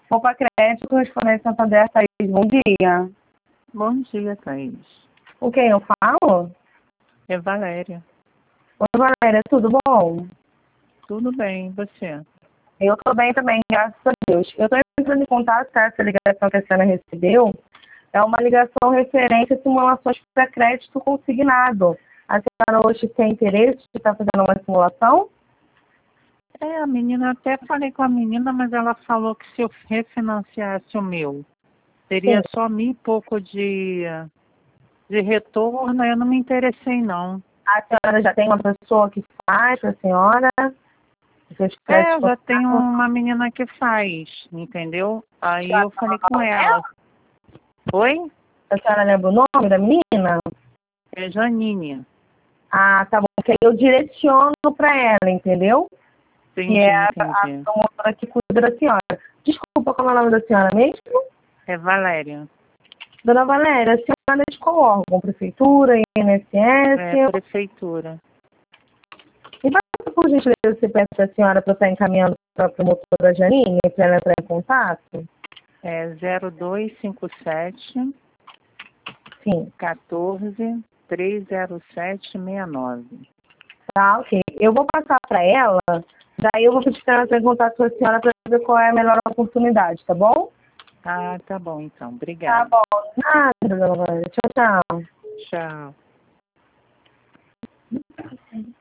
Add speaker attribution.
Speaker 1: Opa, crédito, correspondente Santander, Thaís, bom dia.
Speaker 2: Bom dia, Thaís.
Speaker 1: O quem eu falo?
Speaker 2: É Valéria.
Speaker 1: Oi, Valéria, tudo bom?
Speaker 2: Tudo bem, e você?
Speaker 1: Eu tô bem também, graças a Deus. Eu tô entrando em contato, tá? Essa ligação que a senhora recebeu é uma ligação referente a simulações para crédito consignado. A senhora hoje tem interesse de estar fazendo uma simulação?
Speaker 2: A menina, até falei com a menina, mas ela falou que se eu refinanciasse o meu, teria
Speaker 1: Sim.
Speaker 2: só 1.000 e pouco de retorno, eu não me interessei, não.
Speaker 1: A senhora já tem uma pessoa que faz para a senhora? Seus créditos
Speaker 2: Eu já tenho
Speaker 1: consignados?
Speaker 2: uma menina que faz, entendeu? Aí eu falei com ela. Oi?
Speaker 1: A senhora lembra o nome da menina?
Speaker 2: É Janine.
Speaker 1: Ah, tá bom. Porque aí eu direciono para ela, entendeu? Que
Speaker 2: Entendi,
Speaker 1: é a
Speaker 2: entendi.
Speaker 1: promotora que cuida da senhora. Desculpa, como é o nome da senhora mesmo?
Speaker 2: É Valéria.
Speaker 1: Dona Valéria, a senhora é de qual órgão? Prefeitura,
Speaker 2: É
Speaker 1: INSS?
Speaker 2: prefeitura.
Speaker 1: E vai, por gentileza, você peça a senhora para estar encaminhando para a promotora Janine, para ela entrar em contato?
Speaker 2: É 0257
Speaker 1: Sim.
Speaker 2: 14 30769.
Speaker 1: Tá, ok. Eu vou passar para ela, daí eu vou pedir para ela entrar em contato com a senhora para ver qual é a melhor oportunidade, tá bom?
Speaker 2: Ah, tá bom então.
Speaker 1: Tá
Speaker 2: Obrigada.
Speaker 1: bom. Nada, Dona Valéria. Tchau, tchau.
Speaker 2: Tchau.